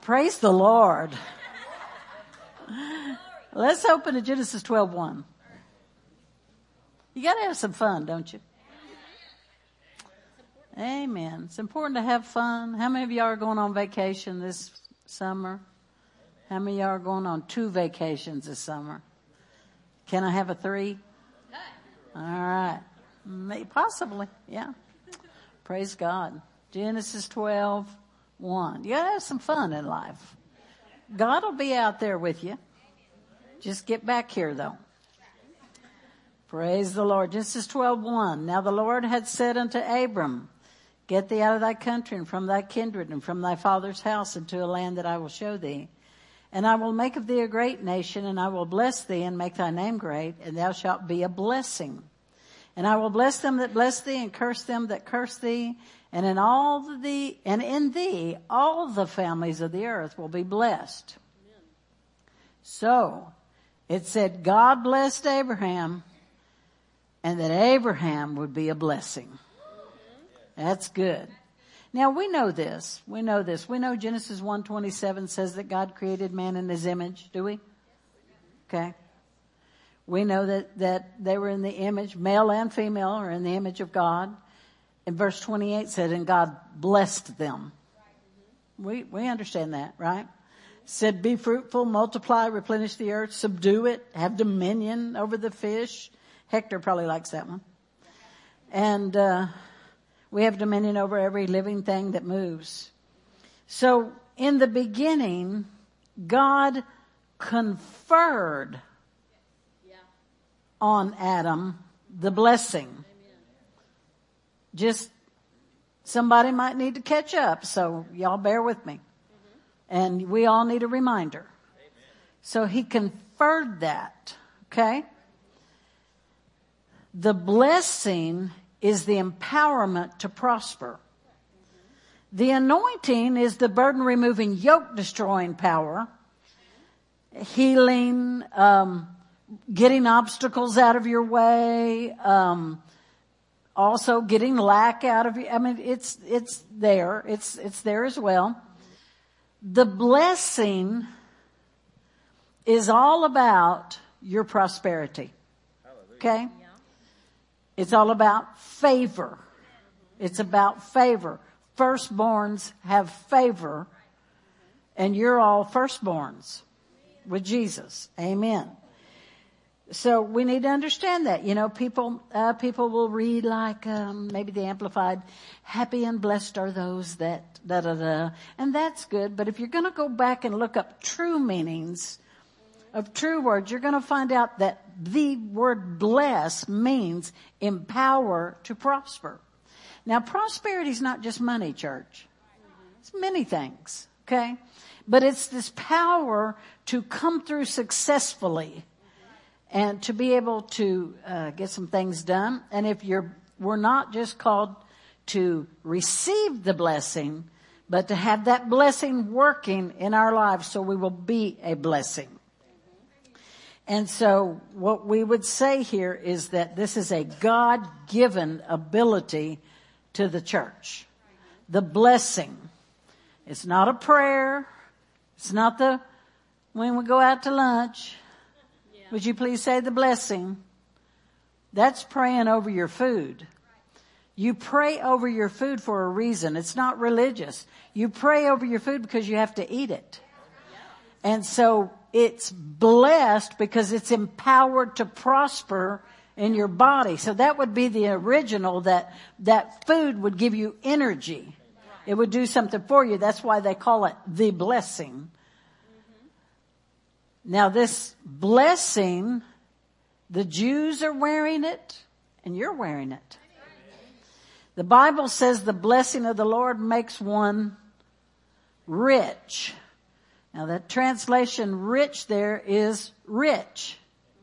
Praise the Lord. Let's open to Genesis 12:1. You got to have some fun, don't you? Amen. It's important to have fun. How many of y'all are going on vacation this summer? How many of y'all are going on 2 vacations this summer? Can I have a 3? All right. Possibly, yeah. Praise God. Genesis 12:1. You got to have some fun in life. God will be out there with you. Just get back here, though. Praise the Lord. Genesis 12:1. Now the Lord had said unto Abram, get thee out of thy country and from thy kindred and from thy father's house into a land that I will show thee. And I will make of thee a great nation, and I will bless thee and make thy name great, and thou shalt be a blessing. And I will bless them that bless thee and curse them that curse thee. And in thee all the families of the earth will be blessed. Amen. So it said God blessed Abraham, and that Abraham would be a blessing. That's good. Now we know this. We know Genesis 1:27 says that God created man in his image. Do we? Okay. We know that they were in the image, male and female are in the image of God. And verse 28 said, and God blessed them. We understand that, right? Said, be fruitful, multiply, replenish the earth, subdue it, have dominion over the fish. Hector probably likes that one. And we have dominion over every living thing that moves. So in the beginning, God conferred on Adam the blessing. Just somebody might need to catch up, so y'all bear with me. And we all need a reminder. So he conferred that, okay? The blessing is the empowerment to prosper. The anointing is the burden-removing, yoke-destroying power. Healing, getting obstacles out of your way, also getting lack out of you. I mean, it's there. It's there as well. The blessing is all about your prosperity. Okay? It's all about favor. It's about favor. Firstborns have favor, and you're all firstborns with Jesus. Amen. So we need to understand that. You know, people will read like, maybe the Amplified, happy and blessed are those that, and that's good. But if you're going to go back and look up true meanings of true words, you're going to find out that the word bless means empower to prosper. Now, prosperity is not just money, church. It's many things, okay? But it's this power to come through successfully and to be able to get some things done. And if we're not just called to receive the blessing, but to have that blessing working in our lives so we will be a blessing. And so what we would say here is that this is a God-given ability to the church. The blessing. It's not a prayer. It's not when we go out to lunch. Would you please say the blessing? That's praying over your food. You pray over your food for a reason. It's not religious. You pray over your food because you have to eat it. And so it's blessed because it's empowered to prosper in your body. So that would be the original, that food would give you energy. It would do something for you. That's why they call it the blessing. Now this blessing, the Jews are wearing it and you're wearing it. The Bible says the blessing of the Lord makes one rich. Now that translation rich there is rich.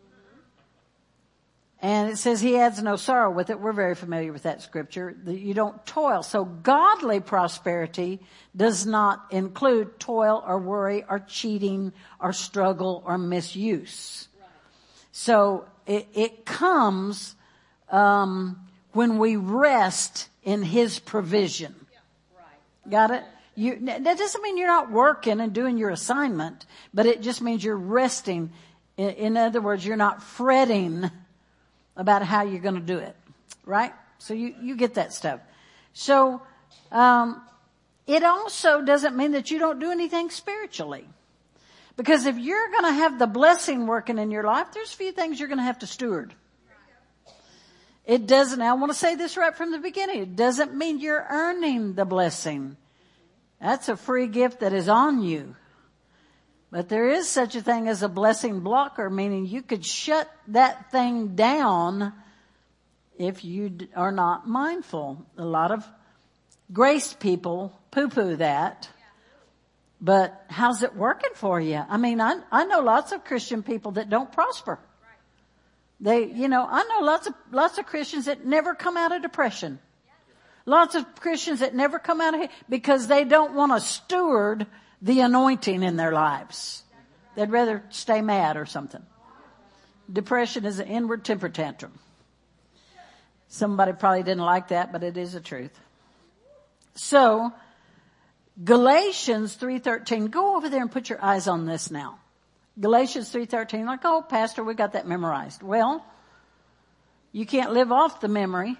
And it says he adds no sorrow with it. We're very familiar with that scripture. That you don't toil. So godly prosperity does not include toil or worry or cheating or struggle or misuse. Right. So it comes when we rest in his provision. Yeah. Right. Got it? That doesn't mean you're not working and doing your assignment, but it just means you're resting. In other words, you're not fretting about how you're going to do it, right? So you get that stuff. So, it also doesn't mean that you don't do anything spiritually. Because if you're going to have the blessing working in your life, there's a few things you're going to have to steward. It doesn't, I want to say this right from the beginning, it doesn't mean you're earning the blessing. That's a free gift that is on you. But there is such a thing as a blessing blocker, meaning you could shut that thing down if you are not mindful. A lot of grace people poo-poo that. But how's it working for you? I mean, I know lots of Christian people that don't prosper. I know lots of Christians that never come out of depression. Lots of Christians that never come out of it because they don't want to steward the anointing in their lives. They'd rather stay mad or something. Depression is an inward temper tantrum. Somebody probably didn't like that, but it is the truth. So, Galatians 3:13. Go over there and put your eyes on this now. Galatians 3:13. Like, oh, Pastor, we got that memorized. Well, you can't live off the memory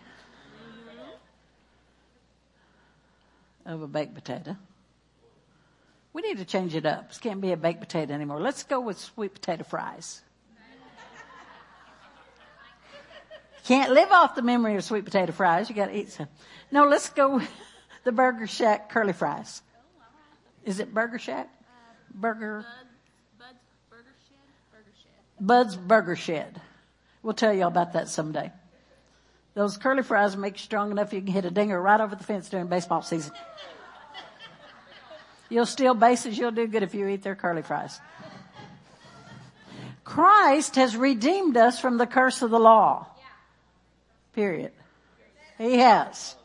of a baked potato. We need to change it up. This can't be a baked potato anymore. Let's go with sweet potato fries. Can't live off the memory of sweet potato fries. You got to eat some. No, let's go with the Burger Shack curly fries. Is it Burger Shack? Bud's Burger Shed. Bud's Burger Shed. We'll tell you all about that someday. Those curly fries make you strong enough you can hit a dinger right over the fence during baseball season. You'll steal bases. You'll do good if you eat their curly fries. Christ has redeemed us from the curse of the law. Period. He has.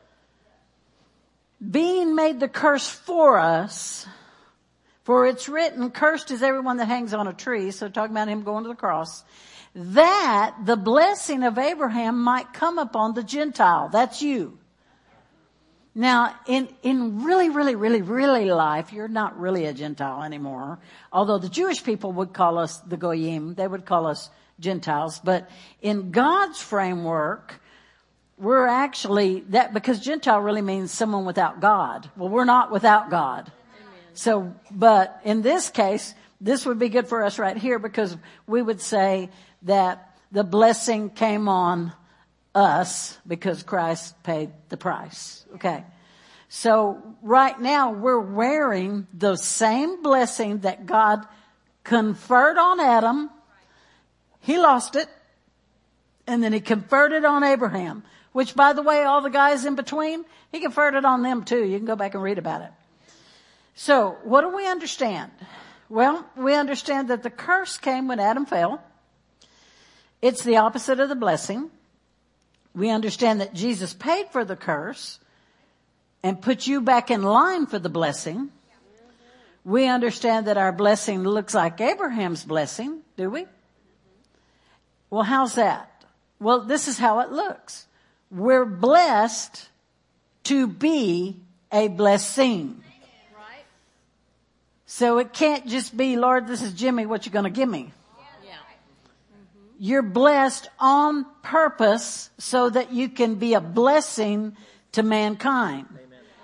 Being made the curse for us, for it's written, cursed is everyone that hangs on a tree. So talking about him going to the cross, that the blessing of Abraham might come upon the Gentile. That's you. Now, in really life, you're not really a Gentile anymore. Although the Jewish people would call us the Goyim, they would call us Gentiles. But in God's framework, we're actually that, because Gentile really means someone without God. Well, we're not without God. Amen. So, but in this case, this would be good for us right here because we would say that the blessing came on us because Christ paid the price. Okay. So right now we're wearing the same blessing that God conferred on Adam. He lost it. And then he conferred it on Abraham, which, by the way, all the guys in between, he conferred it on them too. You can go back and read about it. So what do we understand? Well, we understand that the curse came when Adam fell. It's the opposite of the blessing. We understand that Jesus paid for the curse and put you back in line for the blessing. We understand that our blessing looks like Abraham's blessing, do we? Well, how's that? Well, this is how it looks. We're blessed to be a blessing. Right. So it can't just be, Lord, this is Jimmy, what you going to give me? Yeah. You're blessed on purpose so that you can be a blessing to mankind. Right.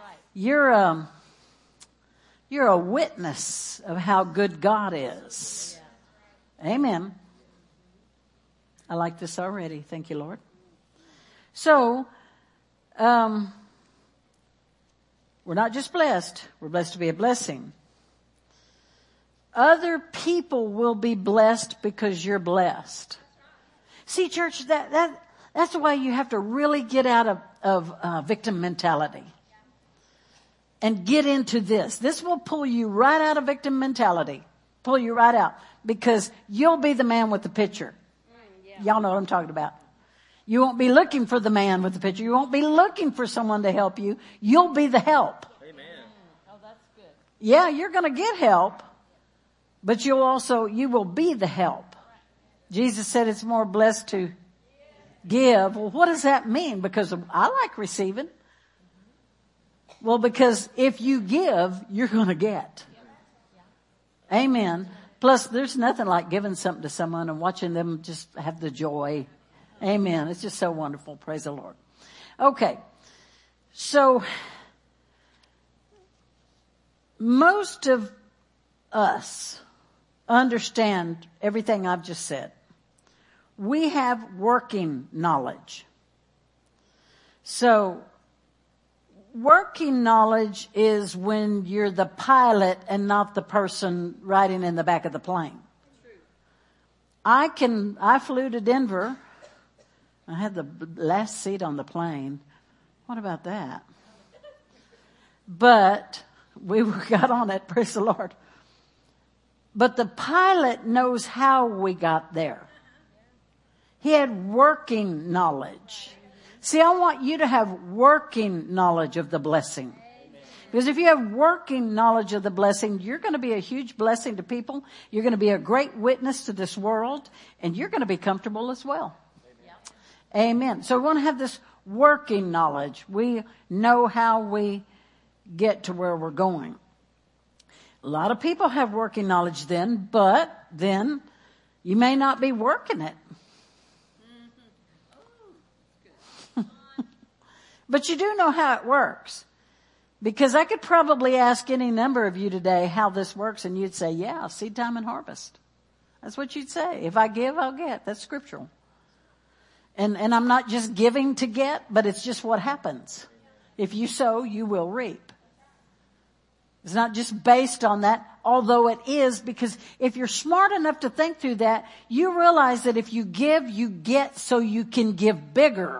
You're a witness of how good God is. Yeah. Amen. I like this already. Thank you, Lord. So, we're not just blessed. We're blessed to be a blessing. Other people will be blessed because you're blessed. See, church, that's why you have to really get out of victim mentality and get into this. This will pull you right out of victim mentality. Pull you right out because you'll be the man with the picture. Y'all know what I'm talking about. You won't be looking for the man with the picture. You won't be looking for someone to help you. You'll be the help. Amen. Oh, that's good. Yeah, you're going to get help, but you will be the help. Jesus said it's more blessed to give. Well, what does that mean? Because I like receiving. Well, because if you give, you're going to get. Amen. Plus, there's nothing like giving something to someone and watching them just have the joy. Amen. It's just so wonderful. Praise the Lord. Okay. So, most of us understand everything I've just said. We have working knowledge. So, working knowledge is when you're the pilot and not the person riding in the back of the plane. I flew to Denver. I had the last seat on the plane. What about that? But we got on it, praise the Lord. But the pilot knows how we got there. He had working knowledge. See, I want you to have working knowledge of the blessing. Because if you have working knowledge of the blessing, you're going to be a huge blessing to people. You're going to be a great witness to this world. And you're going to be comfortable as well. Amen. So we want to have this working knowledge. We know how we get to where we're going. A lot of people have working knowledge then, but then you may not be working it. But you do know how it works. Because I could probably ask any number of you today how this works, and you'd say, yeah, seed time and harvest. That's what you'd say. If I give, I'll get. That's scriptural. And I'm not just giving to get, but it's just what happens. If you sow, you will reap. It's not just based on that, although it is, because if you're smart enough to think through that, you realize that if you give, you get so you can give bigger.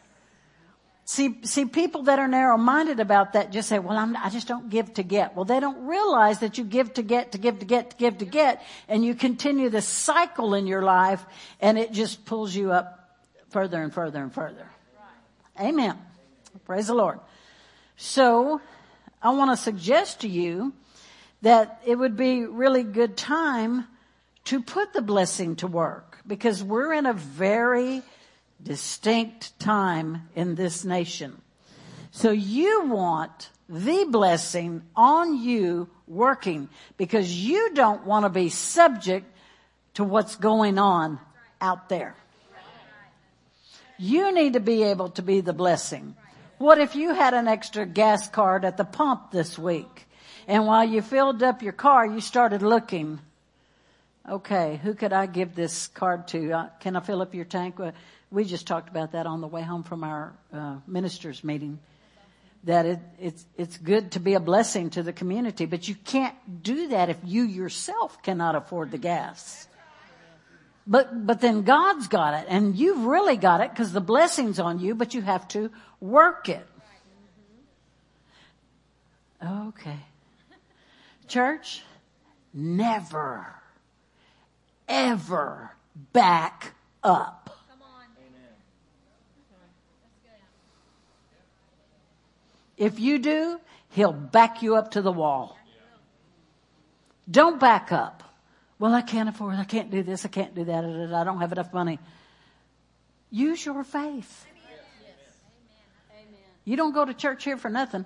See, people that are narrow-minded about that just say, well, I just don't give to get. Well, they don't realize that you give to get, to give to get, to give to get, and you continue this cycle in your life, and it just pulls you up further and further and further. Amen. Praise the Lord. So, I want to suggest to you that it would be really good time to put the blessing to work, because we're in a very distinct time in this nation. So you want the blessing on you working, because you don't want to be subject to what's going on out there. You need to be able to be the blessing. What if you had an extra gas card at the pump this week, and while you filled up your car, you started looking, okay, who could I give this card to? Can I fill up your tank? We just talked about that on the way home from our ministers meeting, that it's good to be a blessing to the community, but you can't do that if you yourself cannot afford the gas. But then God's got it, and you've really got it because the blessing's on you, but you have to work it. Okay. Church, never, ever back up. If you do, he'll back you up to the wall. Don't back up. Well, I can't afford it. I can't do this. I can't do that. I don't have enough money. Use your faith. You don't go to church here for nothing.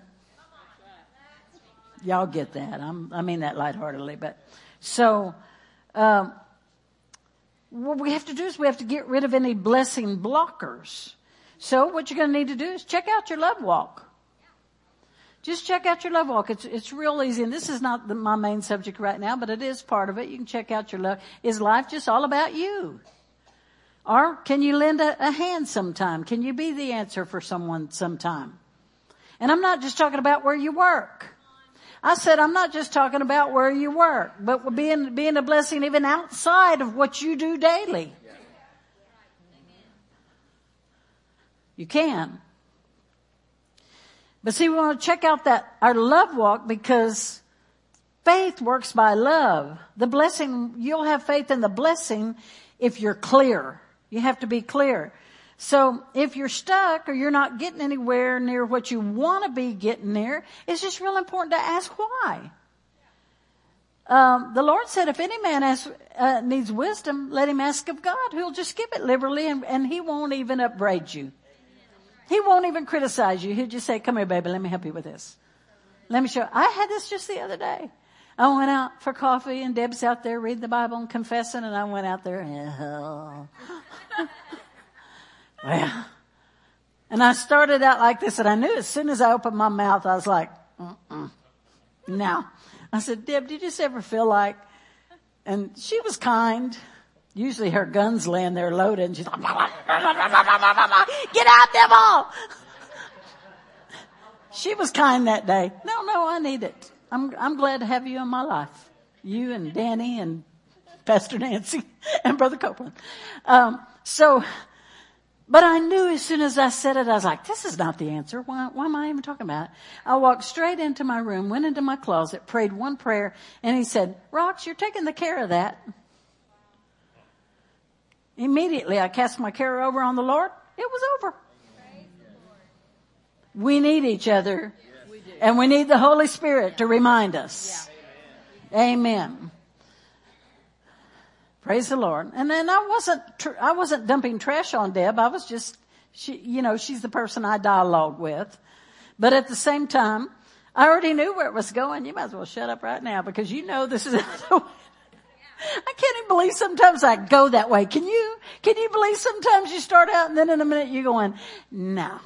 Y'all get that. I mean that lightheartedly. But so, what we have to do is we have to get rid of any blessing blockers. So what you're going to need to do is check out your love walk. Just check out your love walk. It's real easy. And this is not my main subject right now, but it is part of it. You can check out your love. Is life just all about you? Or can you lend a hand sometime? Can you be the answer for someone sometime? And I'm not just talking about where you work. I said I'm not just talking about where you work, but being a blessing even outside of what you do daily. You can. But see, we want to check out our love walk, because faith works by love. The blessing, you'll have faith in the blessing if you're clear. You have to be clear. So if you're stuck or you're not getting anywhere near what you want to be getting near, it's just real important to ask why. The Lord said, if any man needs wisdom, let him ask of God, who'll just give it liberally, and he won't even upbraid you. He won't even criticize you. He'll just say, come here, baby, let me help you with this. Let me show you. I had this just the other day. I went out for coffee and Deb's out there reading the Bible and confessing, and I went out there, well, and I started out like this, and I knew as soon as I opened my mouth, I was like, no. I said, Deb, did you just ever feel like, and she was kind. Usually her gun's laying there loaded, and she's like, get out, devil! She was kind that day. No, I need it. I'm glad to have you in my life. You and Danny and Pastor Nancy and Brother Copeland. But I knew as soon as I said it, I was like, this is not the answer. Why am I even talking about it? I walked straight into my room, went into my closet, prayed one prayer, and he said, Rox, you're taking the care of that. Immediately, I cast my care over on the Lord. It was over. We need each other, and we need the Holy Spirit to remind us. Amen. Praise the Lord. And then I wasn't dumping trash on Deb. I was just, she's the person I dialogue with. But at the same time, I already knew where it was going. You might as well shut up right now, because this is I can't even believe sometimes I go that way. Can you believe sometimes you start out and then in a minute you're going, no.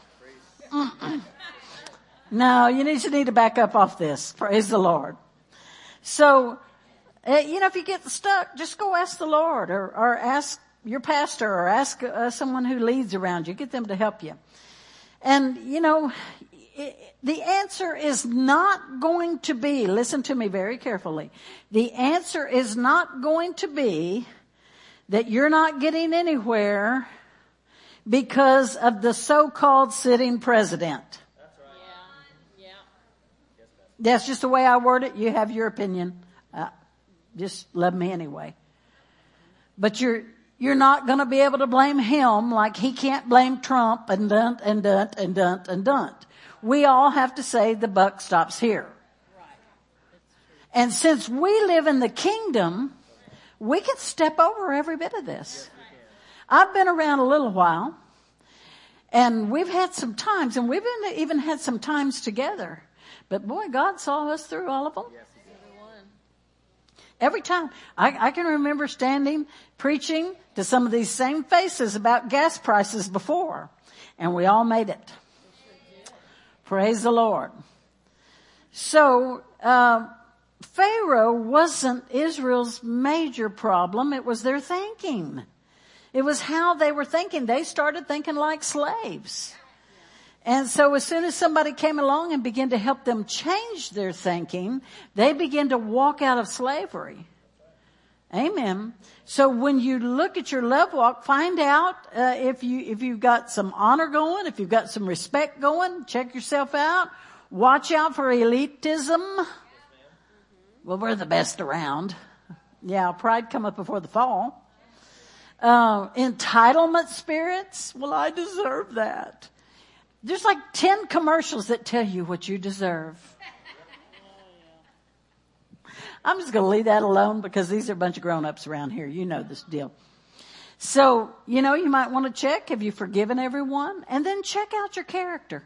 No, you need to back up off this. Praise the Lord. So, if you get stuck, just go ask the Lord or ask your pastor or ask someone who leads around you. Get them to help you. And, the answer is not going to be, listen to me very carefully. The answer is not going to be that you're not getting anywhere because of the so-called sitting president. That's right. Yeah. That's just the way I word it. You have your opinion. Just love me anyway. But you're not going to be able to blame him like he can't blame Trump and dunt and dunt and dunt and dunt. We all have to say the buck stops here. Right. And since we live in the kingdom, we can step over every bit of this. I've been around a little while, and we've had some times, and we've even had some times together. But boy, God saw us through all of them. Every time. I can remember standing, preaching to some of these same faces about gas prices before, and we all made it. Praise the Lord. So, Pharaoh wasn't Israel's major problem. It was their thinking. It was how they were thinking. They started thinking like slaves. And so as soon as somebody came along and began to help them change their thinking, they began to walk out of slavery. Amen. So when you look at your love walk, find out if you've got some honor going, if you've got some respect going. Check yourself out. Watch out for elitism. Well, we're the best around. Yeah, pride cometh before the fall. Entitlement spirits. Well, I deserve that. There's like 10 commercials that tell you what you deserve. I'm just going to leave that alone because these are a bunch of grown-ups around here. You know this deal. So, you might want to check, have you forgiven everyone? And then check out your character.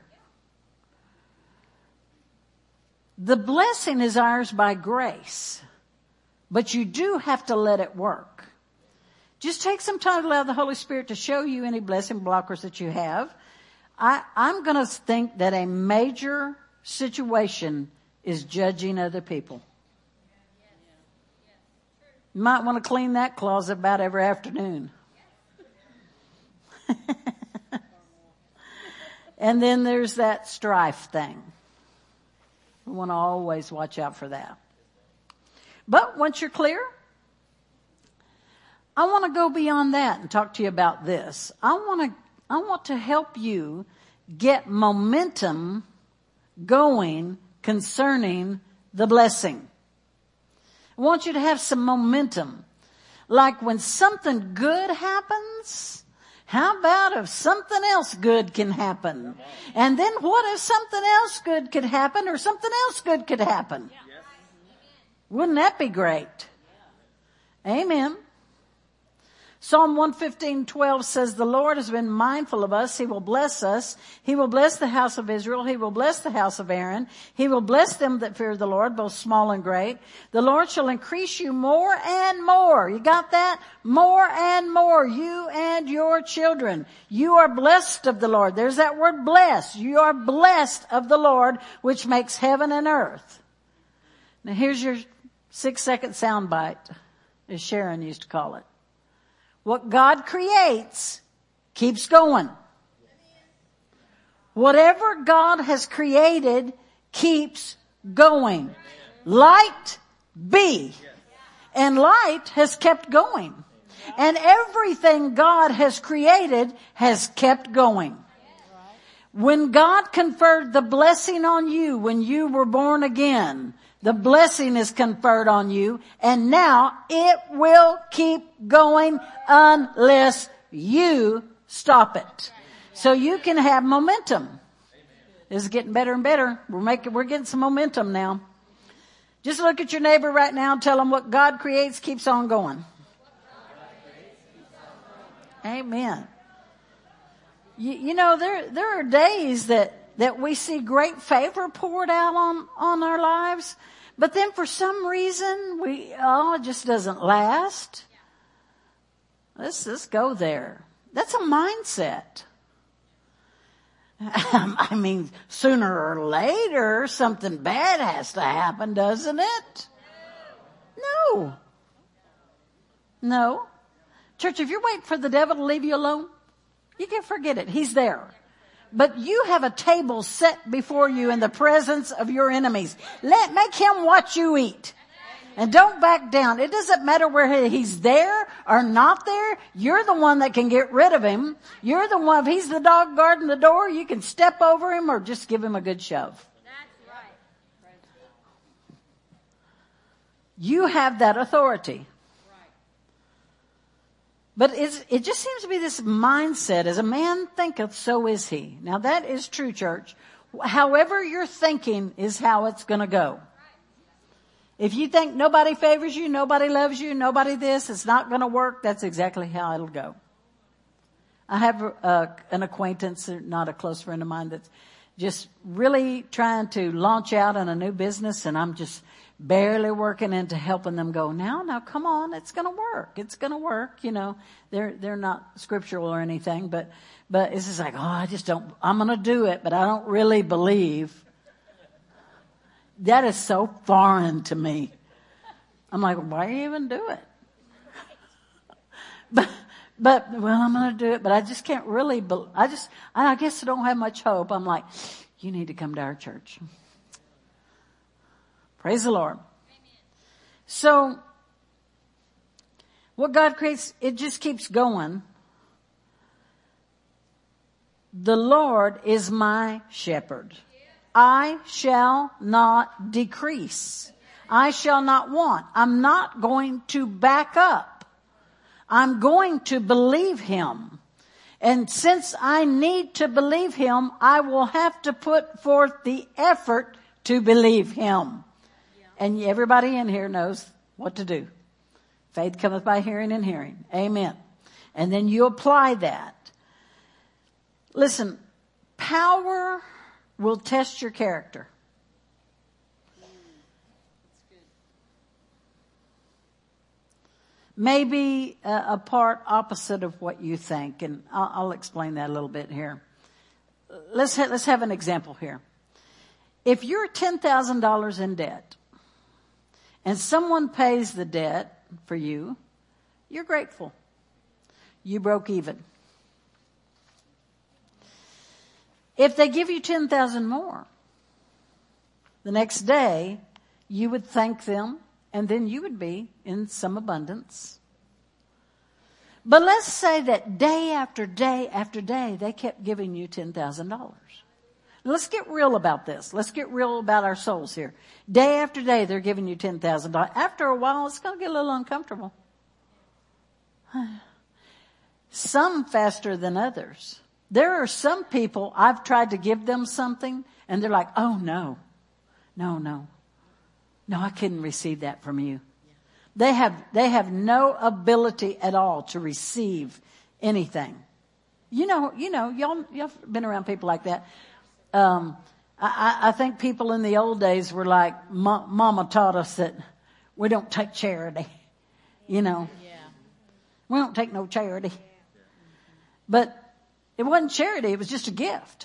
The blessing is ours by grace, but you do have to let it work. Just take some time to allow the Holy Spirit to show you any blessing blockers that you have. I'm going to think that a major situation is judging other people. You might want to clean that closet about every afternoon. And then there's that strife thing. We want to always watch out for that. But once you're clear, I want to go beyond that and talk to you about this. I want to help you get momentum going concerning the blessing. I want you to have some momentum. Like when something good happens, how about if something else good can happen? And then what if something else good could happen or something else good could happen? Wouldn't that be great? Amen. Psalm 115:12 says, the Lord has been mindful of us. He will bless us. He will bless the house of Israel. He will bless the house of Aaron. He will bless them that fear the Lord, both small and great. The Lord shall increase you more and more. You got that? More and more. You and your children. You are blessed of the Lord. There's that word blessed. You are blessed of the Lord, which makes heaven and earth. Now here's your 6-second soundbite, as Sharon used to call it. What God creates keeps going. Whatever God has created keeps going. Light be. And light has kept going. And everything God has created has kept going. When God conferred the blessing on you when you were born again, the blessing is conferred on you, and now it will keep going unless you stop it. So you can have momentum. This is getting better and better. We're getting some momentum now. Just look at your neighbor right now and tell them what God creates keeps on going. Amen. You know, there are days that we see great favor poured out on our lives. But then for some reason it just doesn't last. Let's go there. That's a mindset. I mean, sooner or later something bad has to happen, doesn't it? No. Church, if you're waiting for the devil to leave you alone, you can forget it. He's there. But you have a table set before you in the presence of your enemies. Make him watch you eat. And don't back down. It doesn't matter where he's there or not there. You're the one that can get rid of him. You're the one. If he's the dog guarding the door, you can step over him or just give him a good shove. That's right. You have that authority. But it just seems to be this mindset, as a man thinketh, so is he. Now that is true, church. However you're thinking is how it's going to go. If you think nobody favors you, nobody loves you, nobody this, it's not going to work, that's exactly how it'll go. I have an acquaintance, not a close friend of mine, that's just really trying to launch out in a new business, and I'm just barely working into helping them go, now, come on, it's going to work. It's going to work. You know, they're not scriptural or anything, but it's just like, I'm going to do it, but I don't really believe. That is so foreign to me. I'm like, why do you even do it? But I'm going to do it, but I just can't really, I guess I don't have much hope. I'm like, you need to come to our church. Praise the Lord. Amen. So, what God creates, it just keeps going. The Lord is my shepherd. I shall not decrease. I shall not want. I'm not going to back up. I'm going to believe him. And since I need to believe him, I will have to put forth the effort to believe him. And everybody in here knows what to do. Faith cometh by hearing and hearing. Amen. And then you apply that. Listen, power will test your character. Maybe a part opposite of what you think. And I'll explain that a little bit here. Let's have an example here. If you're $10,000 in debt, and someone pays the debt for you, you're grateful. You broke even. If they give you 10,000 more, the next day you would thank them, and then you would be in some abundance. But let's say that day after day after day they kept giving you $10,000. Let's get real about this. Let's get real about our souls here. Day after day, they're giving you $10,000. After a while, it's going to get a little uncomfortable. Some faster than others. There are some people, I've tried to give them something, and they're like, oh, no, I couldn't receive that from you. They have no ability at all to receive anything. You know, y'all been around people like that. I think people in the old days were like, Mama taught us that we don't take charity. You know, we don't take no charity. But it wasn't charity. It was just a gift.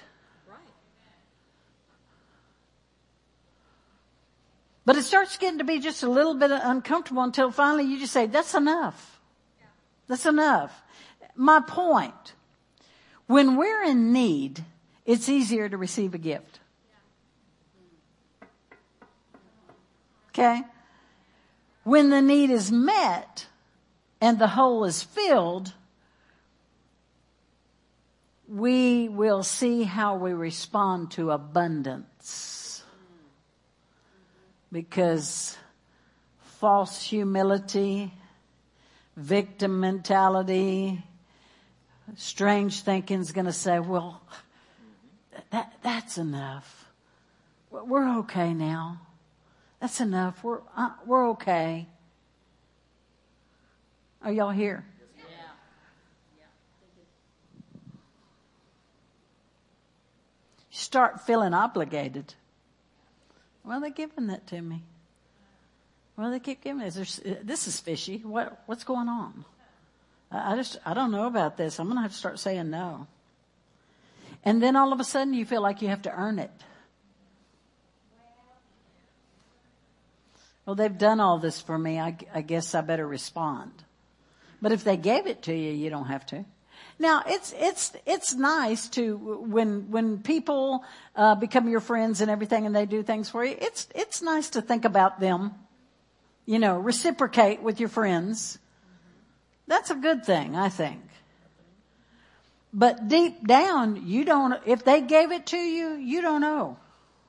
But it starts getting to be just a little bit uncomfortable until finally you just say, that's enough. That's enough. My point, when we're in need, it's easier to receive a gift. Okay? When the need is met and the hole is filled, we will see how we respond to abundance. Because false humility, victim mentality, strange thinking is going to say, well, that's enough. We're okay now. That's enough. We're okay. Are y'all here? You start feeling obligated. Well, they're giving that to me. Well, they keep giving this. This is fishy. What's going on? I don't know about this. I'm going to have to start saying no. And then all of a sudden you feel like you have to earn it. Well, they've done all this for me. I guess I better respond. But if they gave it to you, you don't have to. Now, it's nice to, when people, become your friends and everything and they do things for you, it's nice to think about them, reciprocate with your friends. That's a good thing, I think. But deep down, if they gave it to you, you don't know.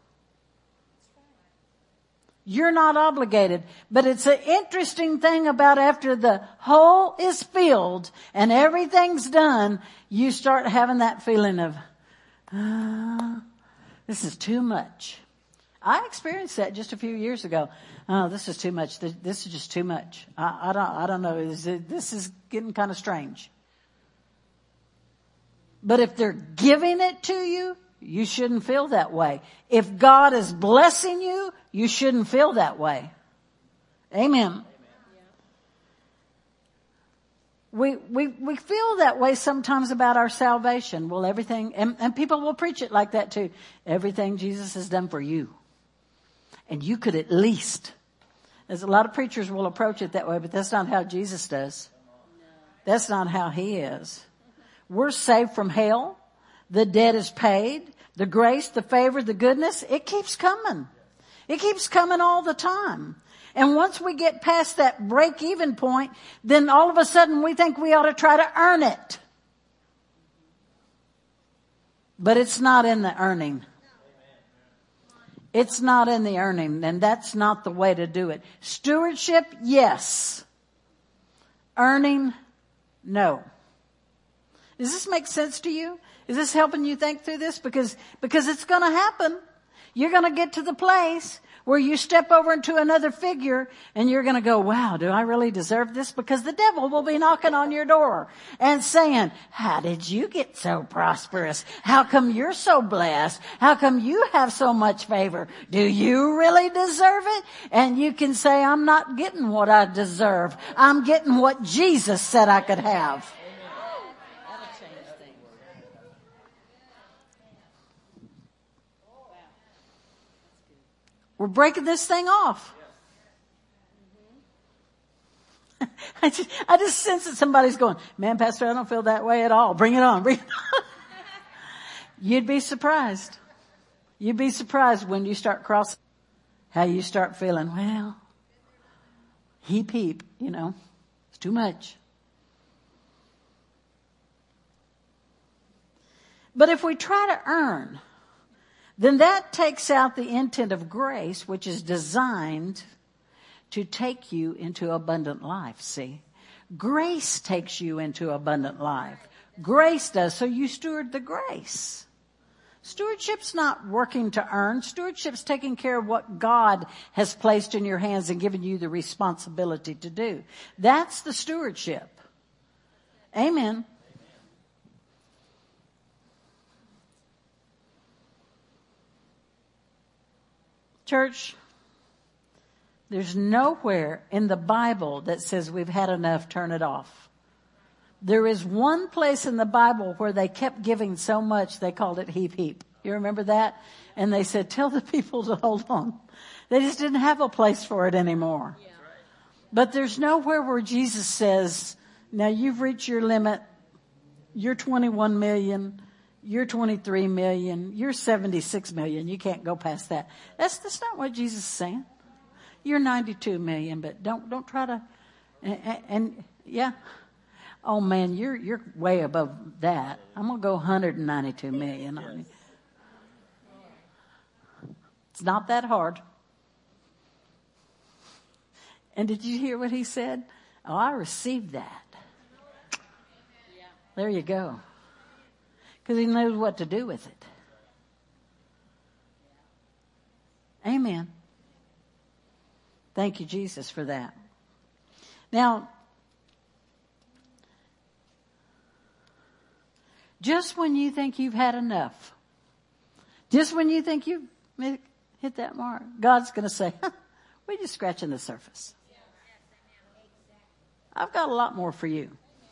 You're not obligated. But it's an interesting thing about after the hole is filled and everything's done, you start having that feeling of, this is too much. I experienced that just a few years ago. Oh, this is too much. This is just too much. I don't know. This is getting kind of strange. But if they're giving it to you, you shouldn't feel that way. If God is blessing you, you shouldn't feel that way. Amen. We feel that way sometimes about our salvation. Well, everything, and people will preach it like that too. Everything Jesus has done for you. And you could at least. There's a lot of preachers will approach it that way, but that's not how Jesus does. That's not how he is. We're saved from hell. The debt is paid. The grace, the favor, the goodness, it keeps coming. It keeps coming all the time. And once we get past that break-even point, then all of a sudden we think we ought to try to earn it. But it's not in the earning. It's not in the earning, and that's not the way to do it. Stewardship, yes. Earning, no. Does this make sense to you? Is this helping you think through this? Because it's going to happen. You're going to get to the place where you step over into another figure and you're going to go, wow, do I really deserve this? Because the devil will be knocking on your door and saying, how did you get so prosperous? How come you're so blessed? How come you have so much favor? Do you really deserve it? And you can say, I'm not getting what I deserve. I'm getting what Jesus said I could have. We're breaking this thing off. I just sense that somebody's going, man, Pastor, I don't feel that way at all. Bring it on, bring it on. You'd be surprised. You'd be surprised when you start crossing, how you start feeling, well, heap, it's too much. But if we try to earn, then that takes out the intent of grace, which is designed to take you into abundant life, see? Grace takes you into abundant life. Grace does, so you steward the grace. Stewardship's not working to earn. Stewardship's taking care of what God has placed in your hands and given you the responsibility to do. That's the stewardship. Amen. Church, there's nowhere in the Bible that says we've had enough, turn it off. There is one place in the Bible where they kept giving so much, they called it heap heap. You remember that? And they said, tell the people to hold on. They just didn't have a place for it anymore. Yeah. But there's nowhere where Jesus says, now you've reached your limit. You're 21 million. You're 23 million. You're 76 million. You can't go past that. That's not what Jesus is saying. You're 92 million, but don't try to, and yeah. Oh man, you're way above that. I'm going to go 192 million on you. It's not that hard. And did you hear what he said? Oh, I received that. There you go. Because he knows what to do with it. Amen. Thank you, Jesus, for that. Now, just when you think you've had enough, just when you think you've hit that mark, God's going to say, we're just scratching the surface. I've got a lot more for you.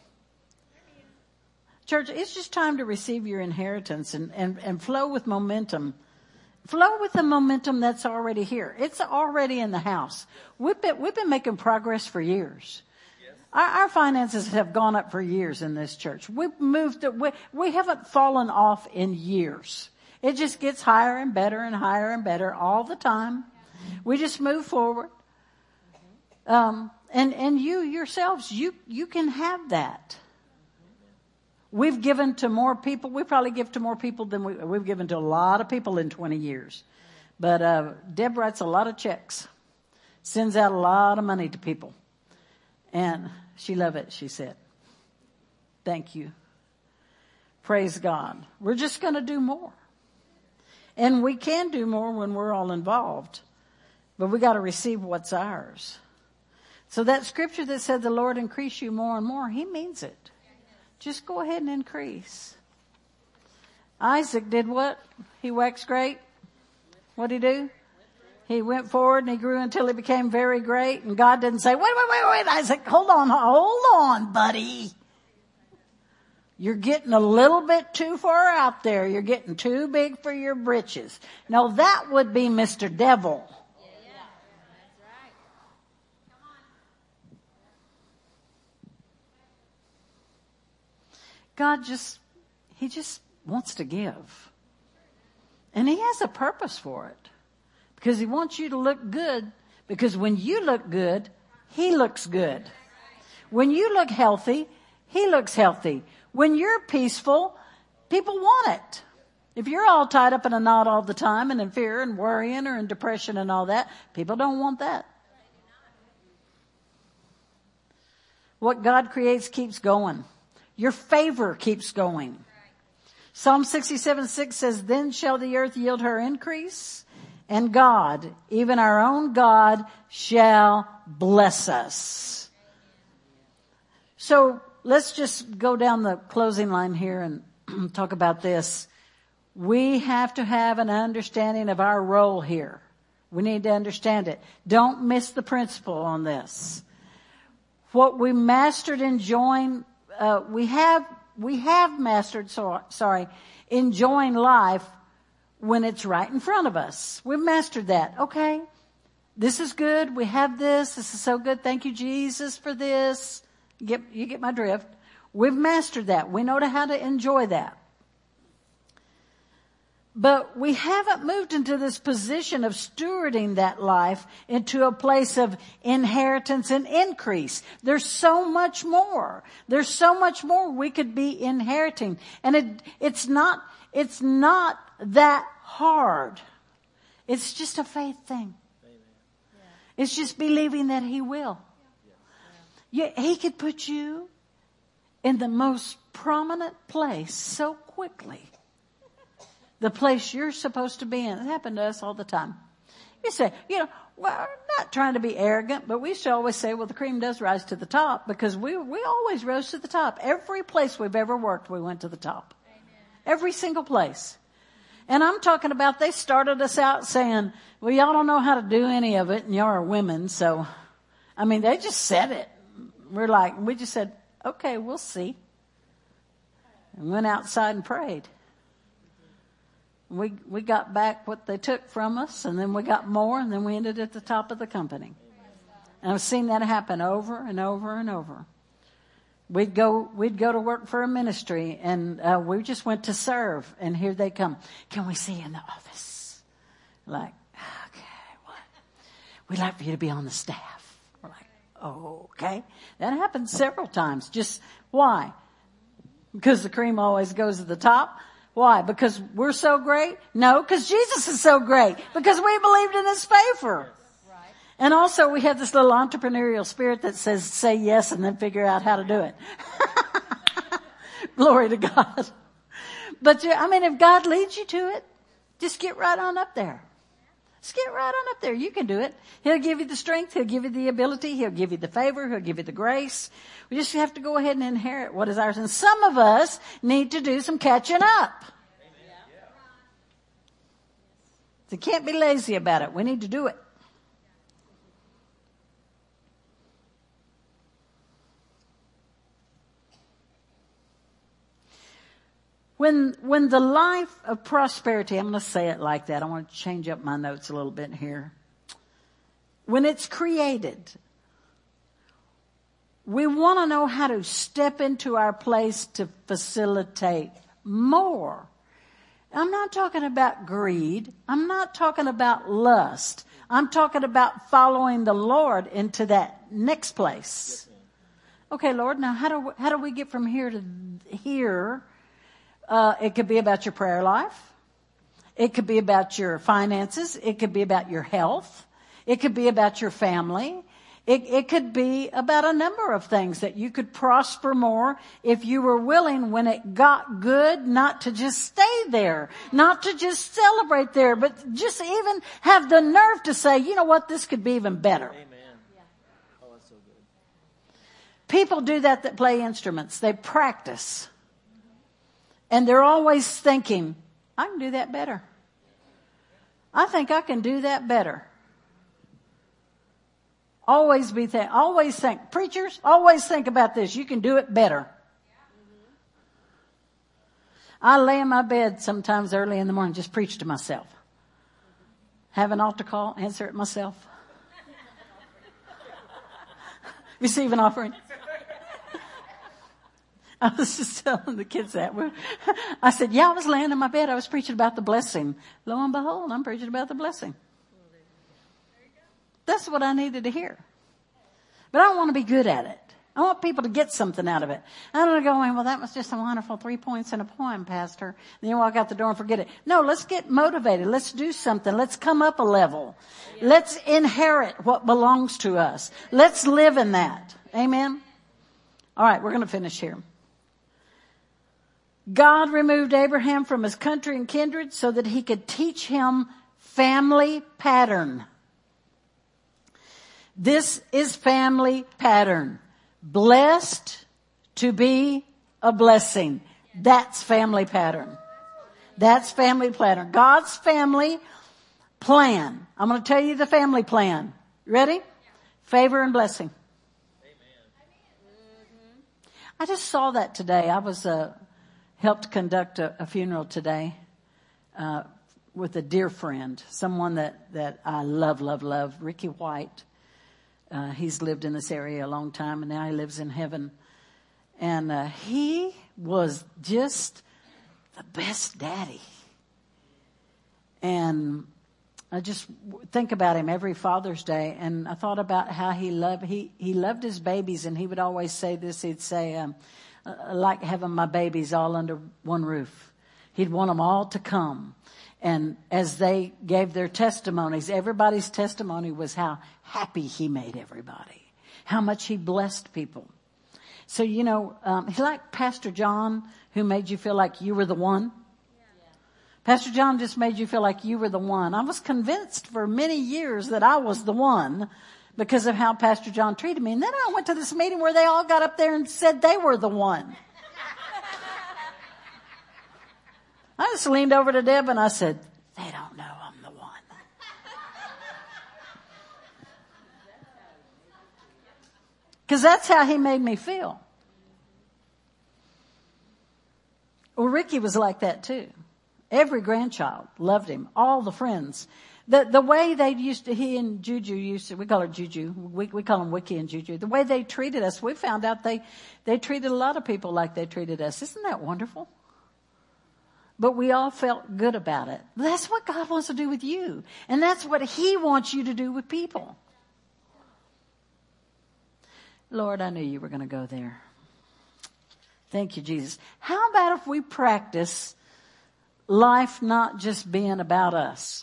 Church, it's just time to receive your inheritance and flow with momentum. Flow with the momentum that's already here. It's already in the house. We've been making progress for years. Our finances have gone up for years in this church. We haven't fallen off in years. It just gets higher and better all the time. We just move forward. And you yourselves, you can have that. We've given to more people. We probably give to more people than we've given to a lot of people in 20 years. But Deb writes a lot of checks, sends out a lot of money to people. And she loved it, she said. Thank you. Praise God. We're just going to do more. And we can do more when we're all involved. But we got to receive what's ours. So that scripture that said the Lord increase you more and more, he means it. Just go ahead and increase. Isaac did what? He waxed great. What'd he do? He went forward and he grew until he became very great. And God didn't say, wait, Isaac, hold on, buddy. You're getting a little bit too far out there. You're getting too big for your britches. No, that would be Mr. Devil. God he just wants to give. And he has a purpose for it. Because he wants you to look good. Because when you look good, he looks good. When you look healthy, he looks healthy. When you're peaceful, people want it. If you're all tied up in a knot all the time and in fear and worrying or in depression and all that, people don't want that. What God creates keeps going. Your favor keeps going. Psalm 67:6 says, then shall the earth yield her increase, and God, even our own God, shall bless us. So let's just go down the closing line here and talk about this. We have to have an understanding of our role here. We need to understand it. Don't miss the principle on this. What we mastered enjoying, we have mastered, enjoying life when it's right in front of us. We've mastered that. Okay, this is good. We have this. This is so good. Thank you, Jesus, for this. You get my drift. We've mastered that. We know how to enjoy that. But we haven't moved into this position of stewarding that life into a place of inheritance and increase. There's so much more. There's so much more we could be inheriting. And it's not that hard. It's just a faith thing. It's just believing that he will. Yeah, he could put you in the most prominent place so quickly. the place you're supposed to be in. It happened to us all the time. You say, well, I'm not trying to be arrogant, but we used to always say, well, the cream does rise to the top, because we always rose to the top. Every place we've ever worked, we went to the top. Amen. Every single place. And I'm talking about, they started us out saying, well, y'all don't know how to do any of it, and y'all are women, so, they just said it. We just said, okay, we'll see. And went outside and prayed. We got back what they took from us, and then we got more, and then we ended at the top of the company. And I've seen that happen over and over and over. We'd go to work for a ministry, and we just went to serve, and here they come. Can we see you in the office? Like, okay, what? We'd like for you to be on the staff. We're like, oh, okay. That happened several times. Just why? Because the cream always goes to the top. Why? Because we're so great? No, because Jesus is so great. Because we believed in his favor. Right. And also we have this little entrepreneurial spirit that says, say yes and then figure out how to do it. Glory to God. But if God leads you to it, just get right on up there. Just get right on up there. You can do it. He'll give you the strength. He'll give you the ability. He'll give you the favor. He'll give you the grace. We just have to go ahead and inherit what is ours. And some of us need to do some catching up. So can't be lazy about it. We need to do it. When the life of prosperity, I'm going to say it like that. I want to change up my notes a little bit here. When it's created, we want to know how to step into our place to facilitate more. I'm not talking about greed. I'm not talking about lust. I'm talking about following the Lord into that next place. Okay, Lord, now how do we get from here to here? It could be about your prayer life. It could be about your finances. It could be about your health. It could be about your family. It could be about a number of things that you could prosper more if you were willing, when it got good, not to just stay there, not to just celebrate there, but just even have the nerve to say, you know what, this could be even better. Amen. Oh, that's so good. People do that play instruments. They practice. And they're always thinking, I can do that better. I think I can do that better. Always think, preachers, always think about this. You can do it better. I lay in my bed sometimes early in the morning, just preach to myself. Have an altar call, answer it myself. Receive an offering. I was just telling the kids that. I said, I was laying in my bed. I was preaching about the blessing. Lo and behold, I'm preaching about the blessing. That's what I needed to hear. But I don't want to be good at it. I want people to get something out of it. I don't want to go in, well, that was just a wonderful 3 points in a poem, Pastor. Then you walk out the door and forget it. No, let's get motivated. Let's do something. Let's come up a level. Let's inherit what belongs to us. Let's live in that. Amen? All right, we're going to finish here. God removed Abraham from his country and kindred so that he could teach him family pattern. This is family pattern. Blessed to be a blessing. That's family pattern. That's family pattern. God's family plan. I'm going to tell you the family plan. Ready? Favor and blessing. I just saw that today. I was helped conduct a funeral today with a dear friend, someone that I love, Ricky White. He's lived in this area a long time, and now he lives in heaven. And he was just the best daddy. And I just think about him every Father's Day, and I thought about how he loved his babies, and he would always say this. He'd say, I like having my babies all under one roof. He'd want them all to come. And as they gave their testimonies, everybody's testimony was how happy he made everybody, how much he blessed people. So, he like Pastor John, who made you feel like you were the one. Pastor John just made you feel like you were the one. I was convinced for many years that I was the one because of how Pastor John treated me. And then I went to this meeting where they all got up there and said they were the one. I just leaned over to Deb and I said, they don't know I'm the one. Because that's how he made me feel. Well, Ricky was like that too. Every grandchild loved him. All the friends. The way they he and Juju we call her Juju. We call them Wiki and Juju. The way they treated us, we found out they treated a lot of people like they treated us. Isn't that wonderful? But we all felt good about it. That's what God wants to do with you. And that's what he wants you to do with people. Lord, I knew you were going to go there. Thank you, Jesus. How about if we practice life not just being about us?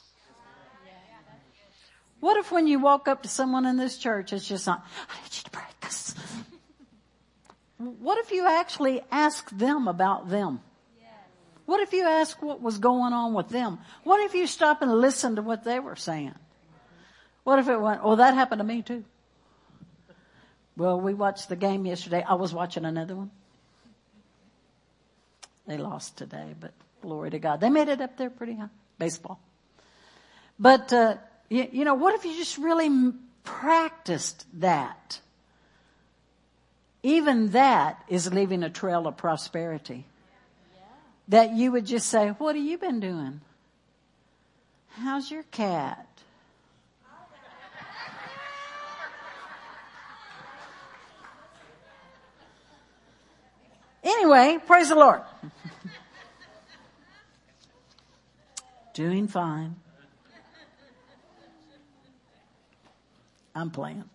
What if when you walk up to someone in this church, it's just not, I need you to practice. What if you actually ask them about them? What if you ask what was going on with them? What if you stop and listen to what they were saying? What if it went, oh, that happened to me too. Well, we watched the game yesterday. I was watching another one. They lost today, but glory to God. They made it up there pretty high. Baseball. But, you know, what if you just really practiced that? Even that is leaving a trail of prosperity. That you would just say, what have you been doing? How's your cat? Anyway, praise the Lord. Doing fine. I'm playing.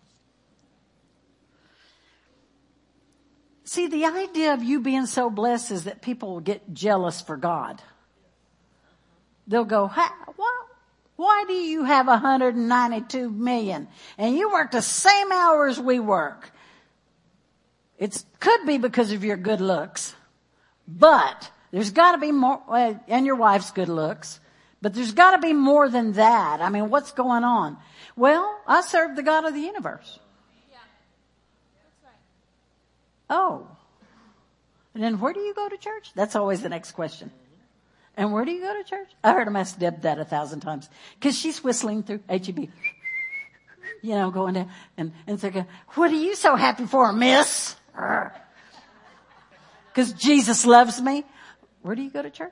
See, the idea of you being so blessed is that people will get jealous for God. They'll go, why do you have 192 million and you work the same hours we work? It could be because of your good looks, but there's got to be more, and your wife's good looks, but there's got to be more than that. I mean, what's going on? Well, I serve the God of the universe. Yeah, that's right. Oh. And then where do you go to church? That's always the next question. And where do you go to church? I heard him ask Deb that 1,000 times. Because she's whistling through HEB. You know, going down and thinking, what are you so happy for, miss? Because Jesus loves me. Where do you go to church?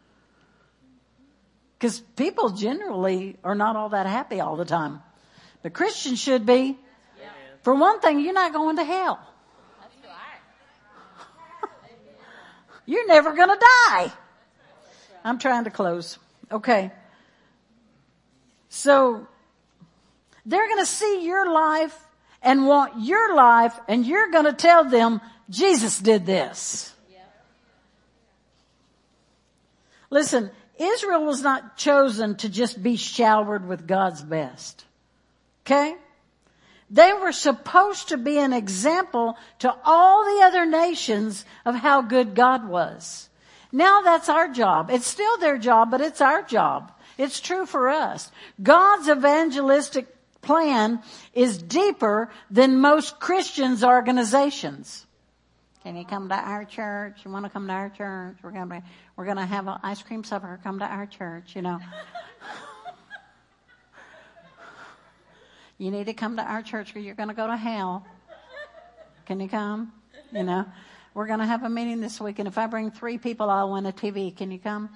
Because people generally are not all that happy all the time. But Christians should be. Yeah. For one thing, you're not going to hell. That's right. You're never going to die. I'm trying to close. Okay. So they're going to see your life and want your life, and you're going to tell them Jesus did this. Yeah. Listen, Israel was not chosen to just be showered with God's best. Okay? They were supposed to be an example to all the other nations of how good God was. Now that's our job. It's still their job, but it's our job. It's true for us. God's evangelistic plan is deeper than most Christians' organizations. Can you come to our church? You want to come to our church? We're going to have an ice cream supper. Come to our church, you know. You need to come to our church or you're going to go to hell. Can you come? You know, we're going to have a meeting this week, and if I bring 3 people, I'll win a TV. Can you come?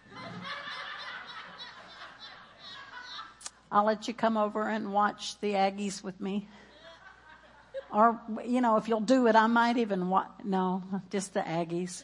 I'll let you come over and watch the Aggies with me. Or, you know, if you'll do it, I might even no, just the Aggies.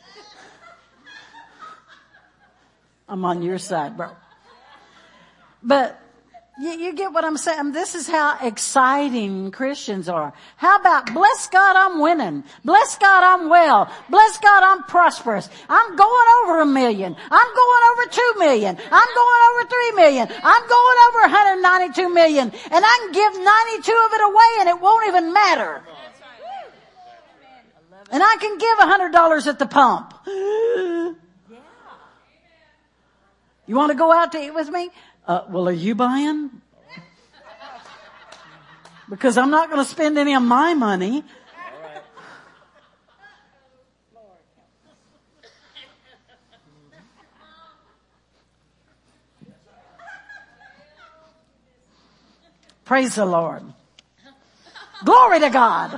I'm on your side, bro. But you get what I'm saying? This is how exciting Christians are. How about, bless God, I'm winning. Bless God, I'm well. Bless God, I'm prosperous. I'm going over 1 million. I'm going over 2 million. I'm going over 3 million. I'm going over 192 million. And I can give 92 of it away and it won't even matter. And I can give $100 at the pump. You want to go out to eat with me? Well, are you buying? Because I'm not going to spend any of my money. All right. Praise the Lord. Glory to God.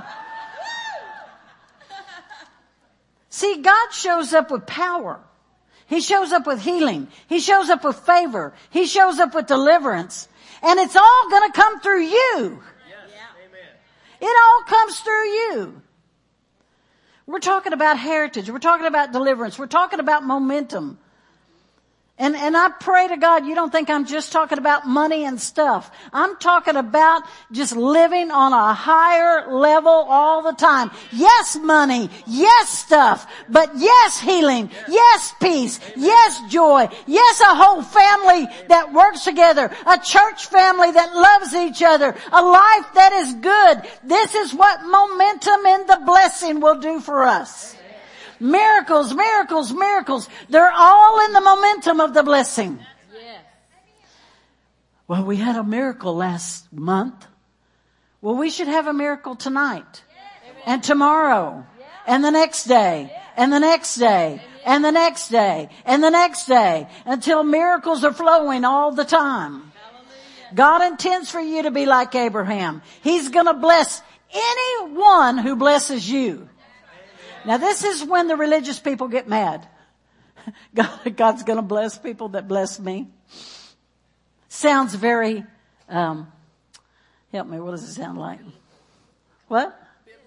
See, God shows up with power. He shows up with healing. He shows up with favor. He shows up with deliverance. And it's all going to come through you. Yes. Amen. It all comes through you. We're talking about heritage. We're talking about deliverance. We're talking about momentum. And I pray to God, you don't think I'm just talking about money and stuff. I'm talking about just living on a higher level all the time. Yes, money. Yes, stuff. But yes, healing. Yes, peace. Yes, joy. Yes, a whole family that works together. A church family that loves each other. A life that is good. This is what momentum in the blessing will do for us. Miracles, miracles, miracles. They're all in the momentum of the blessing. Yes. Well, we had a miracle last month. Well, we should have a miracle tonight and tomorrow and the next day and the next day and the next day and the next day until miracles are flowing all the time. God intends for you to be like Abraham. He's going to bless anyone who blesses you. Now this is when the religious people get mad. God's going to bless people that bless me. Sounds very, help me, what does it sound like? What?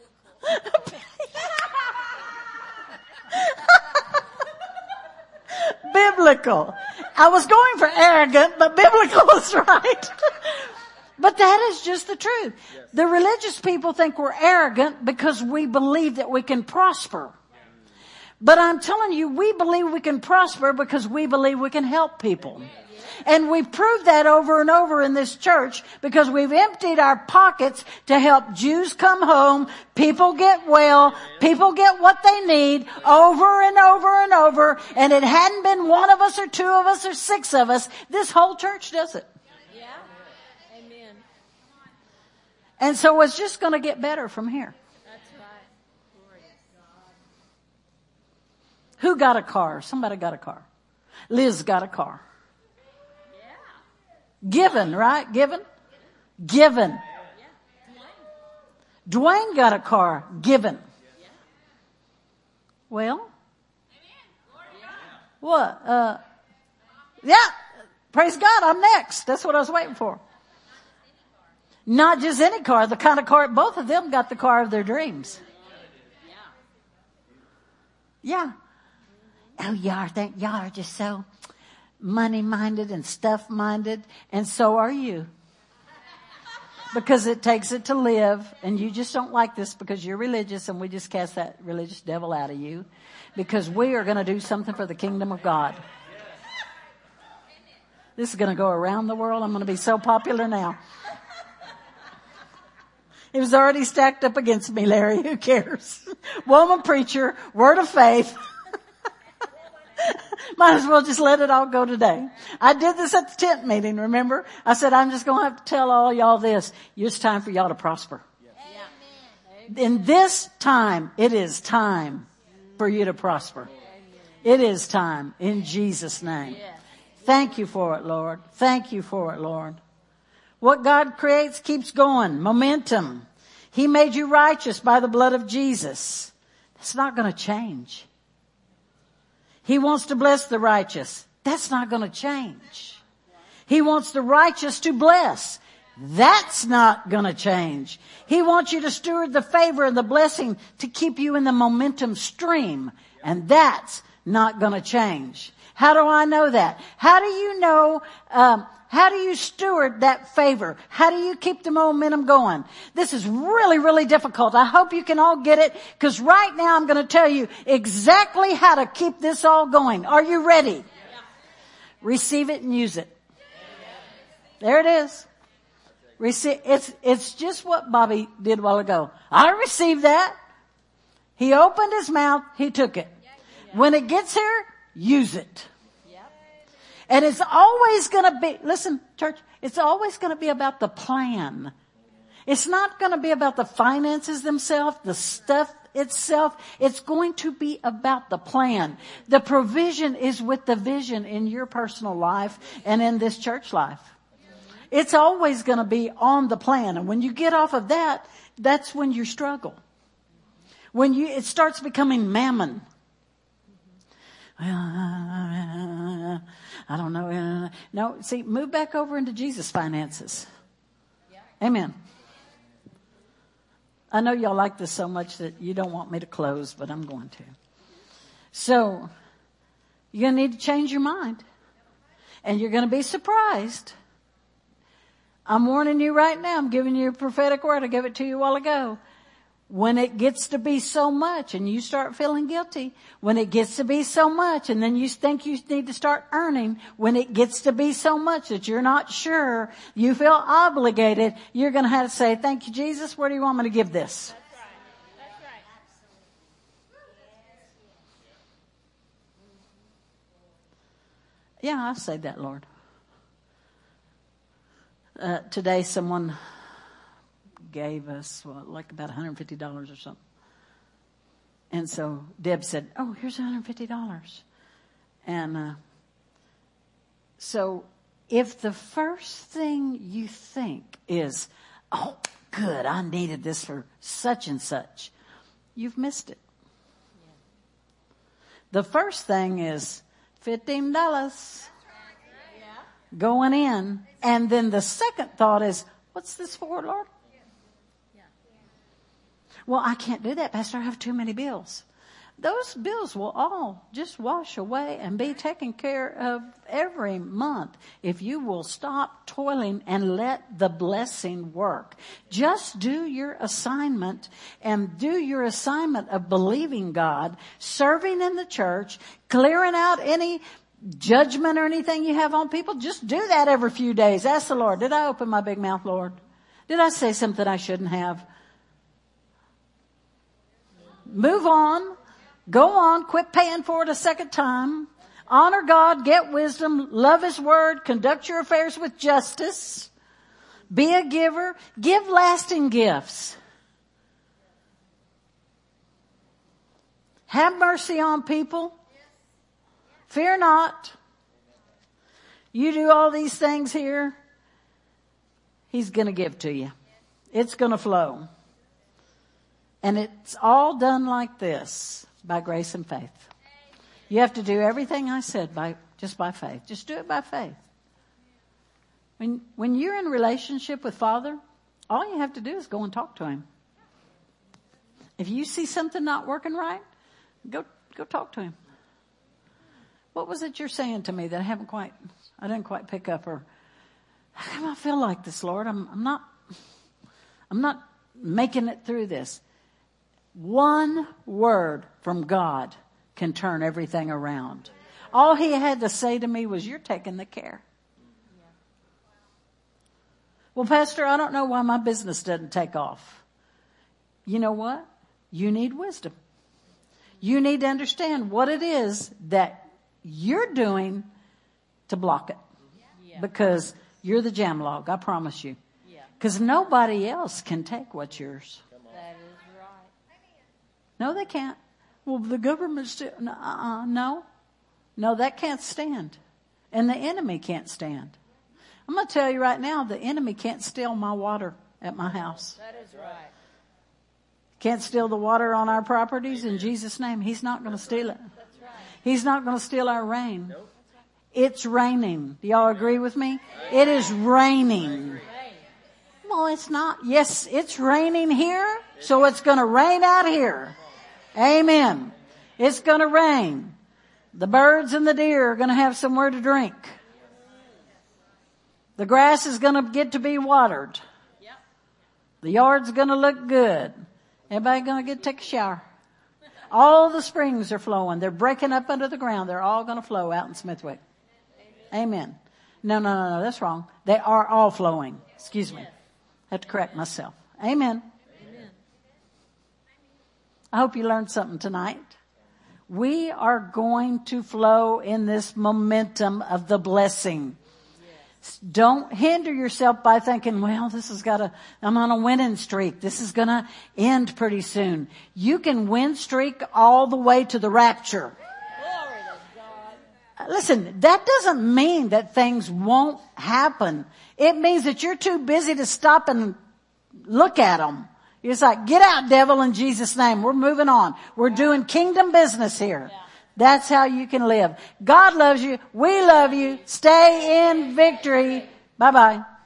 Biblical. I was going for arrogant, but biblical is right. But that is just the truth. Yes. The religious people think we're arrogant because we believe that we can prosper. But I'm telling you, we believe we can prosper because we believe we can help people. And we prove that over and over in this church because we've emptied our pockets to help Jews come home, people get well, people get what they need over and over and over. And it hadn't been one of us or two of us or six of us. This whole church does it. And so it's just going to get better from here. That's right. Glory to God. Who got a car? Somebody got a car. Liz got a car. Yeah. Given, right? Given? Given. Yeah. Dwayne got a car. Given. Yeah. Well? What? Yeah. Praise God. I'm next. That's what I was waiting for. Not just any car, the kind of car, both of them got the car of their dreams. Yeah. Oh, y'all are just so money-minded and stuff-minded, and so are you. Because it takes it to live, and you just don't like this because you're religious, and we just cast that religious devil out of you. Because we are going to do something for the kingdom of God. This is going to go around the world. I'm going to be so popular now. It was already stacked up against me, Larry. Who cares? Woman preacher, word of faith. Might as well just let it all go today. I did this at the tent meeting, remember? I said, I'm just going to have to tell all y'all this. It's time for y'all to prosper. Yeah. In this time, it is time for you to prosper. It is time in Jesus' name. Thank you for it, Lord. Thank you for it, Lord. What God creates keeps going. Momentum. He made you righteous by the blood of Jesus. That's not going to change. He wants to bless the righteous. That's not going to change. He wants the righteous to bless. That's not going to change. He wants you to steward the favor and the blessing to keep you in the momentum stream. And that's not going to change. How do I know that? How do you know, how do you steward that favor? How do you keep the momentum going? This is really, really difficult. I hope you can all get it, because right now I'm going to tell you exactly how to keep this all going. Are you ready? Yeah. Receive it and use it. There it is. It's just what Bobby did a while ago. I received that. He opened his mouth. He took it. When it gets here, use it. And it's always going to be, listen, church, it's always going to be about the plan. It's not going to be about the finances themselves, the stuff itself. It's going to be about the plan. The provision is with the vision in your personal life and in this church life. It's always going to be on the plan. And when you get off of that, that's when you struggle. It starts becoming mammon. I don't know. No, see, move back over into Jesus' finances. Amen. I know y'all like this so much that you don't want me to close, but I'm going to. So, you're going to need to change your mind. And you're going to be surprised. I'm warning you right now. I'm giving you a prophetic word. I gave it to you a while ago. When it gets to be so much and you start feeling guilty, when it gets to be so much and then you think you need to start earning, when it gets to be so much that you're not sure, you feel obligated, you're going to have to say, thank you, Jesus, where do you want me to give this? That's right. Yeah, I'll say that, Lord. Today someone gave us like about $150 or something. And so Deb said, oh, here's $150. And so if the first thing you think is, oh, good, I needed this for such and such, you've missed it. Yeah. The first thing is $15 going in. And then the second thought is, what's this for, Lord? Well, I can't do that, Pastor. I have too many bills. Those bills will all just wash away and be taken care of every month if you will stop toiling and let the blessing work. Just do your assignment and do your assignment of believing God, serving in the church, clearing out any judgment or anything you have on people. Just do that every few days. Ask the Lord, did I open my big mouth, Lord? Did I say something I shouldn't have? Move on. Go on. Quit paying for it a second time. Honor God. Get wisdom. Love His Word. Conduct your affairs with justice. Be a giver. Give lasting gifts. Have mercy on people. Fear not. You do all these things here, He's going to give to you. It's going to flow. And it's all done like this, by grace and faith. You have to do everything I said just by faith. Just do it by faith. When you're in relationship with Father, all you have to do is go and talk to Him. If you see something not working right, go talk to Him. What was it you're saying to me that I didn't quite pick up? Or how come I feel like this, Lord? I'm not making it through this. One word from God can turn everything around. All He had to say to me was, you're taking the care. Well, Pastor, I don't know why my business doesn't take off. You know what? You need wisdom. You need to understand what it is that you're doing to block it. Because you're the jam log, I promise you. Because nobody else can take what's yours. That is right. No, they can't. Well, the government's still, no, that can't stand. And the enemy can't stand. I'm going to tell you right now, the enemy can't steal my water at my house. That is right. Can't steal the water on our properties in Jesus' name. He's not going to steal it. That's right. He's not going to steal our rain. It's raining. Do y'all agree with me? It is raining. Well, it's not. Yes, it's raining here, so it's going to rain out here. Amen. It's going to rain. The birds and the deer are going to have somewhere to drink. The grass is going to get to be watered. The yard's going to look good. Everybody going to take a shower. All the springs are flowing. They're breaking up under the ground. They're all going to flow out in Smithwick. Amen. No, that's wrong. They are all flowing. Excuse me. I have to correct myself. Amen. I hope you learned something tonight. We are going to flow in this momentum of the blessing. Don't hinder yourself by thinking, well, I'm on a winning streak. This is going to end pretty soon. You can win streak all the way to the rapture. Glory to God. Listen, that doesn't mean that things won't happen. It means that you're too busy to stop and look at them. It's like, get out, devil, in Jesus' name. We're moving on. We're doing kingdom business here. That's how you can live. God loves you. We love you. Stay in victory. Bye-bye.